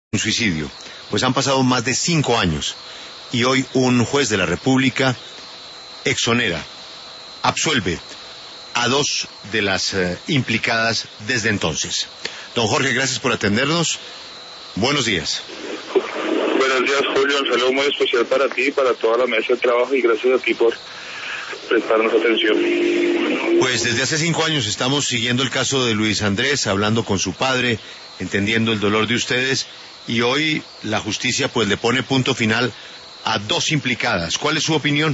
un suicidio. Pues han pasado más de 5 años y hoy un juez de la República exonera, absuelve a 2 de las implicadas desde entonces. Don Jorge, gracias por atendernos. Buenos días. Buenos días, Julio. Un saludo muy especial para ti y para toda la mesa de trabajo, y gracias a ti por prestarnos atención. Pues desde hace 5 años estamos siguiendo el caso de Luis Andrés, hablando con su padre, entendiendo el dolor de ustedes, y hoy la justicia pues le pone punto final a 2 implicadas. ¿Cuál es su opinión?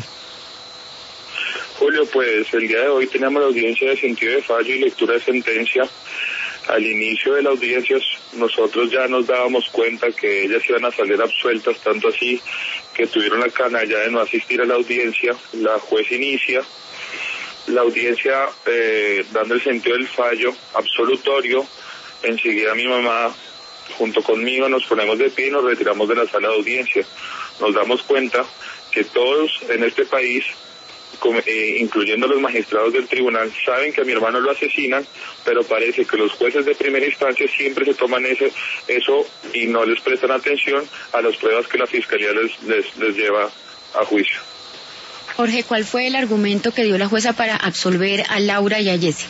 Julio, pues el día de hoy tenemos la audiencia de sentido de fallo y lectura de sentencia. Al inicio de la audiencia nosotros ya nos dábamos cuenta que ellas iban a salir absueltas, tanto así que tuvieron la canalla de no asistir a la audiencia. La juez inicia la audiencia dando el sentido del fallo absolutorio. Enseguida mi mamá junto conmigo nos ponemos de pie y nos retiramos de la sala de audiencia. Nos damos cuenta que todos en este país, incluyendo los magistrados del tribunal, saben que a mi hermano lo asesinan, pero parece que los jueces de primera instancia siempre se toman eso y no les prestan atención a las pruebas que la fiscalía les lleva a juicio. Jorge, ¿cuál fue el argumento que dio la jueza para absolver a Laura y a Jessy?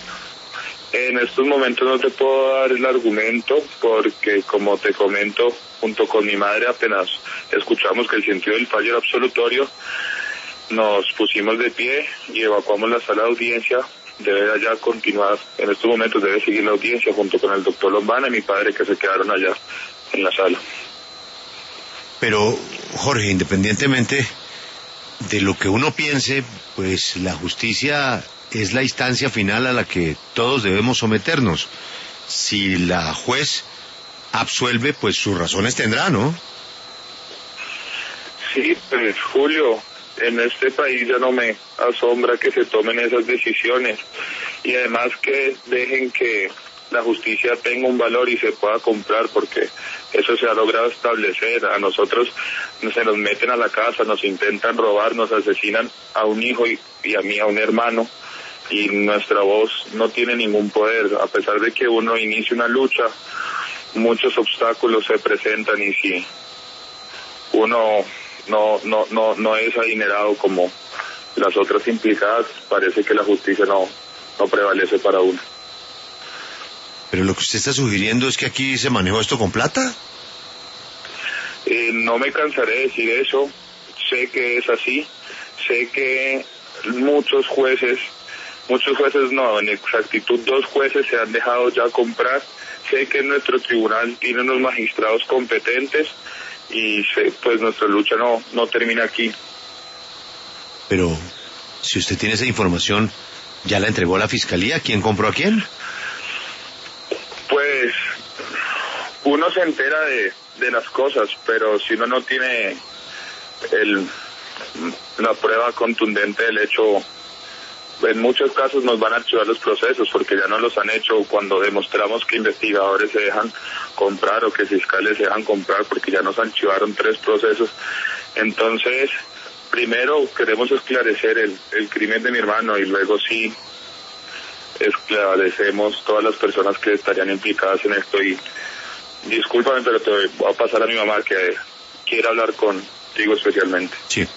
En estos momentos no te puedo dar el argumento porque, como te comento, junto con mi madre apenas escuchamos que el sentido del fallo era absolutorio, nos pusimos de pie y evacuamos la sala de audiencia. Debe ya continuar, en estos momentos debe seguir la audiencia junto con el doctor Lombana y mi padre, que se quedaron allá en la sala. Pero, Jorge, independientemente de lo que uno piense, pues la justicia es la instancia final a la que todos debemos someternos. Si la juez absuelve, pues sus razones tendrá, ¿no? Sí, pues Julio, en este país ya no me asombra que se tomen esas decisiones, y además que dejen que la justicia tenga un valor y se pueda comprar, porque eso se ha logrado establecer. A nosotros se nos meten a la casa, nos intentan robar, nos asesinan a un hijo y a mí, a un hermano, y nuestra voz no tiene ningún poder. A pesar de que uno inicie una lucha, muchos obstáculos se presentan, y si uno no es adinerado como las otras implicadas, parece que la justicia no prevalece para uno. Pero lo que usted está sugiriendo es que aquí se manejó esto con plata. No me cansaré de decir eso. Sé que es así. Sé que muchos jueces no, en exactitud 2 jueces se han dejado ya comprar. Sé que nuestro tribunal tiene unos magistrados competentes, y pues nuestra lucha no termina aquí. Pero si usted tiene esa información, ¿ya la entregó a la fiscalía? ¿Quién compró a quién? Pues uno se entera de las cosas, pero si uno no tiene la prueba contundente del hecho, en muchos casos nos van a archivar los procesos, porque ya no los han hecho cuando demostramos que investigadores se dejan comprar o que fiscales se dejan comprar, porque ya nos archivaron 3 procesos. Entonces, primero queremos esclarecer el crimen de mi hermano, y luego sí esclarecemos todas las personas que estarían implicadas en esto. Y discúlpame, pero te voy a pasar a mi mamá, que quiere hablar contigo especialmente. Sí.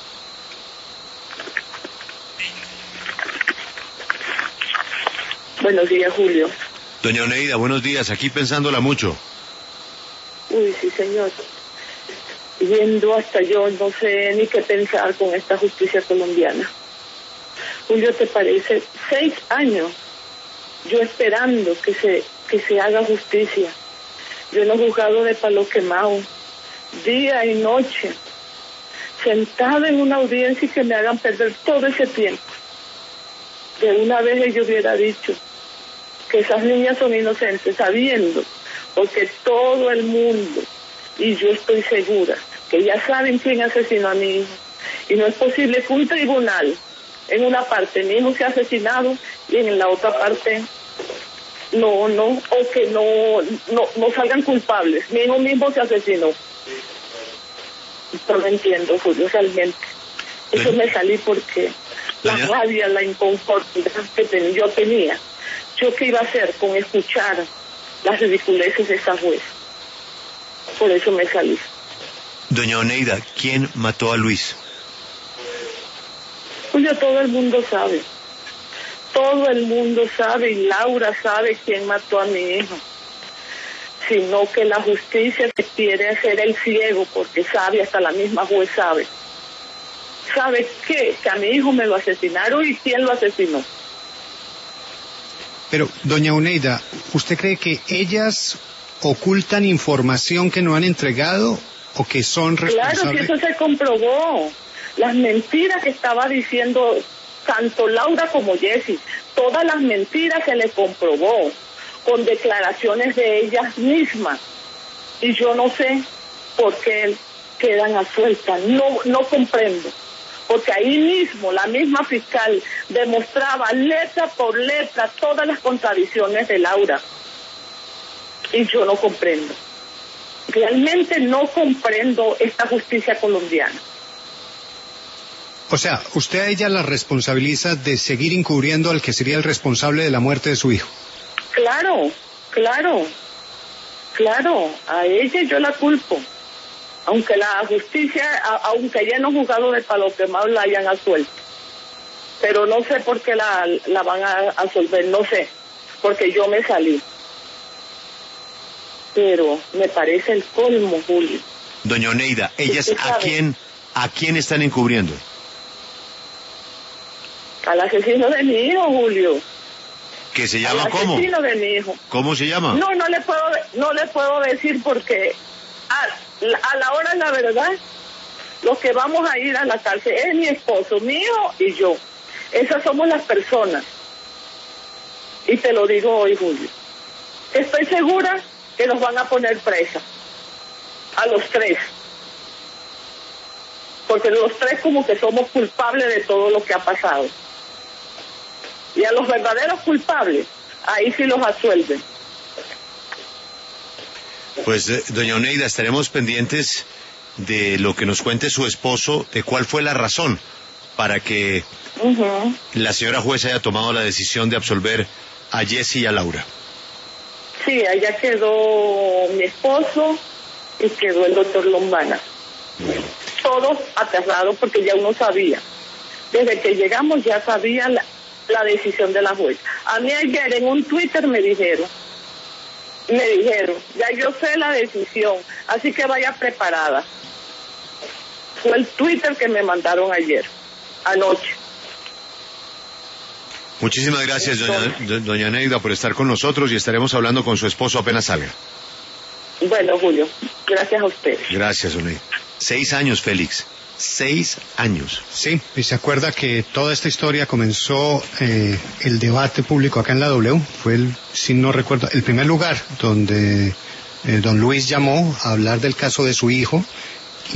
Buenos días, Julio. Doña Oneida, buenos días. Aquí pensándola mucho. Uy, sí, señor. Yendo hasta yo no sé ni qué pensar con esta justicia colombiana. Julio, ¿te parece? 6 años yo esperando que se haga justicia. Yo en los juzgados de Palo Quemado, día y noche, sentada en una audiencia, y que me hagan perder todo ese tiempo. De una vez yo hubiera dicho que esas niñas son inocentes, sabiendo, porque todo el mundo, y yo estoy segura, que ya saben quién asesinó a mi hijo. Y no es posible que un tribunal, en una parte mi hijo sea asesinado y en la otra parte o que no salgan culpables. Mi hijo mismo se asesinó. No lo entiendo, Julio, realmente. Eso me salí porque la rabia, la inconformidad que yo tenía. ¿Yo qué iba a hacer con escuchar las ridiculeces de esa juez? Por eso me salí. Doña Oneida, ¿quién mató a Luis? Julio, todo el mundo sabe. Todo el mundo sabe, y Laura sabe quién mató a mi hijo. Sino que la justicia quiere hacer el ciego, porque sabe, hasta la misma juez sabe. ¿Sabe qué? Que a mi hijo me lo asesinaron, y quién lo asesinó. Pero, doña Oneida, ¿usted cree que ellas ocultan información que no han entregado o que son responsables? Claro, si eso se comprobó. Las mentiras que estaba diciendo tanto Laura como Jessie, todas las mentiras se le comprobó con declaraciones de ellas mismas. Y yo no sé por qué quedan a suelta. No comprendo. Porque ahí mismo, la misma fiscal demostraba letra por letra todas las contradicciones de Laura. Y yo no comprendo. Realmente no comprendo esta justicia colombiana. O sea, usted a ella la responsabiliza de seguir encubriendo al que sería el responsable de la muerte de su hijo. Claro, a ella yo la culpo. Aunque la justicia, aunque ella no juzgado de palo quemado, la hayan absuelto. Pero no sé por qué la van a absolver, no sé, porque yo me salí. Pero me parece el colmo, Julio. Doña Oneida, ¿ellas a quién están encubriendo? Al asesino de mi hijo, Julio. ¿Que se llama al cómo? Al asesino de mi hijo. ¿Cómo se llama? No le puedo decir porque a la hora de la verdad, los que vamos a ir a la cárcel es mi esposo, mi hijo y yo. Esas somos las personas. Y te lo digo hoy, Julio. Estoy segura que nos van a poner presa. A los tres. Porque los tres como que somos culpables de todo lo que ha pasado. Y a los verdaderos culpables, ahí sí los absuelven. Pues, doña Oneida, estaremos pendientes de lo que nos cuente su esposo, de cuál fue la razón para que la señora jueza haya tomado la decisión de absolver a Jessie y a Laura. Sí, allá quedó mi esposo y quedó el doctor Lombana. Bueno. Todos aterrados porque ya uno sabía. Desde que llegamos ya sabía la decisión de la jueza. A mí ayer en un Twitter me dijeron, ya yo sé la decisión, así que vaya preparada. Fue el Twitter que me mandaron anoche. Muchísimas gracias, doña Neida, por estar con nosotros y estaremos hablando con su esposo apenas salga. Bueno, Julio, gracias a usted. Gracias, Oneida. 6 años, Félix. 6 años. Sí, y se acuerda que toda esta historia comenzó el debate público acá en la W. Fue, si no recuerdo, el primer lugar donde don Luis llamó a hablar del caso de su hijo